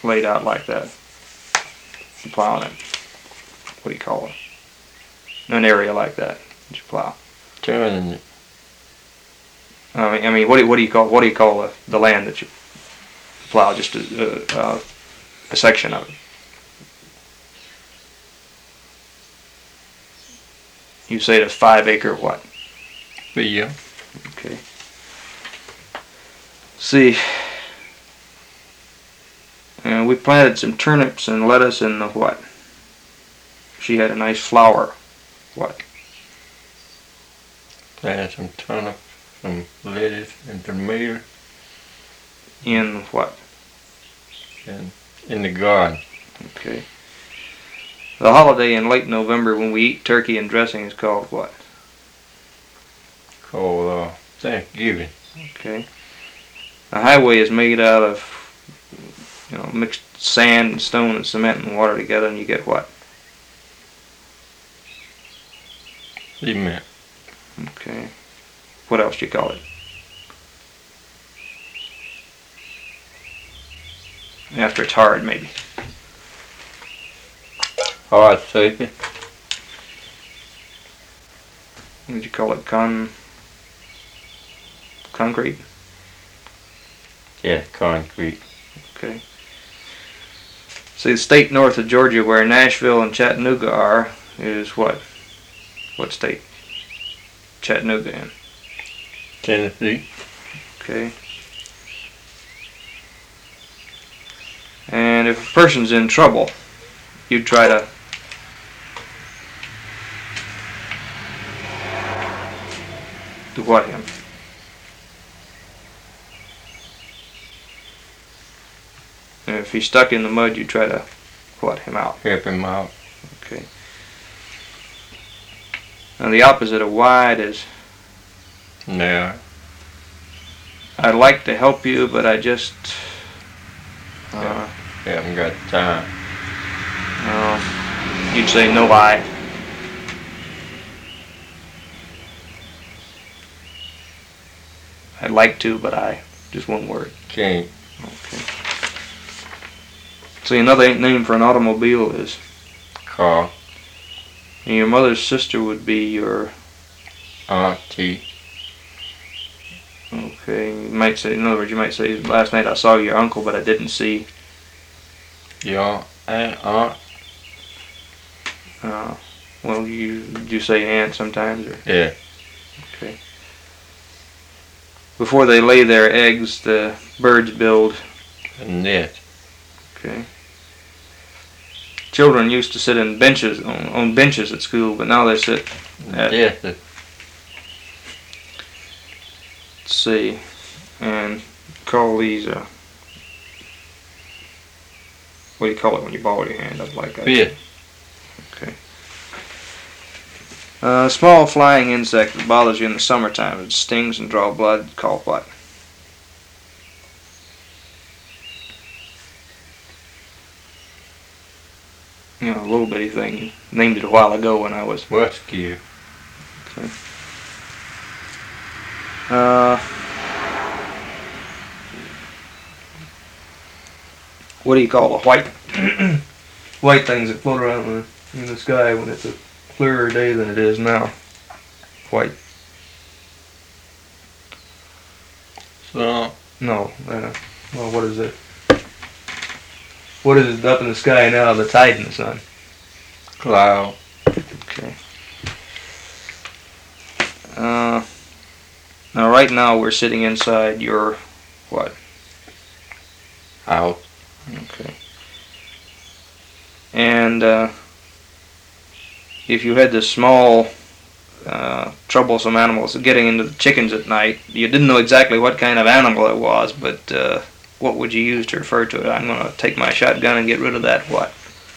laid out like that. You plowing it. What do you call it? An area like that you plow. Turning it. I mean, what do you call the land that you plow? Just a section of it. You say it's 5 acre what? Yeah. Okay. See, we planted some turnips and lettuce and the what? She had a nice flower. What? Planted some turnip, some lettuce, and tomato. In what? In the garden. Okay. The holiday in late November when we eat turkey and dressing is called what? Called Thanksgiving. Okay. A highway is made out of, mixed sand and stone and cement and water together, and you get what? Cement. Okay. What else do you call it? After it's hard, maybe. Hard shaking. What did you call it? Concrete? Yeah, concrete. Okay. See, the state north of Georgia where Nashville and Chattanooga are is what? What state? Chattanooga in? Tennessee. Okay. And if a person's in trouble, you try to do what him? And if he's stuck in the mud, you try to what him out? Help him out. Okay. Now the opposite of wide is No. I'd like to help you, but I just Haven't got time. you'd say no I. I'd like to, but I. Just one word. Can't. Okay. See, another name for an automobile is Car. and your mother's sister would be your. Auntie. Okay. You might say, in other words, you might say, last night I saw your uncle, but I didn't see. Your aunt. Well, you say aunt sometimes, or Yeah. okay. Before they lay their eggs, the birds build. A nest. Okay. Children used to sit in benches on benches at school, but now they sit at. Yes. Let's see, and call these. What do you call it when you ball your hand up like that? Fist. Okay. A small flying insect that bothers you in the summertime. It stings and draws blood. Called what? A little bitty thing. You named it a while ago when I was. Muskie. Okay. What do you call the white white things that float around in the sky when it's a clearer day than it is now? White. So. No. Well, what is it? What is it up in the sky now? The tide in the sun. Cloud. Okay. Now, right now we're sitting inside your what? House. Okay. And if you had this small, troublesome animals getting into the chickens at night, you didn't know exactly what kind of animal it was, but what would you use to refer to it? I'm going to take my shotgun and get rid of that what?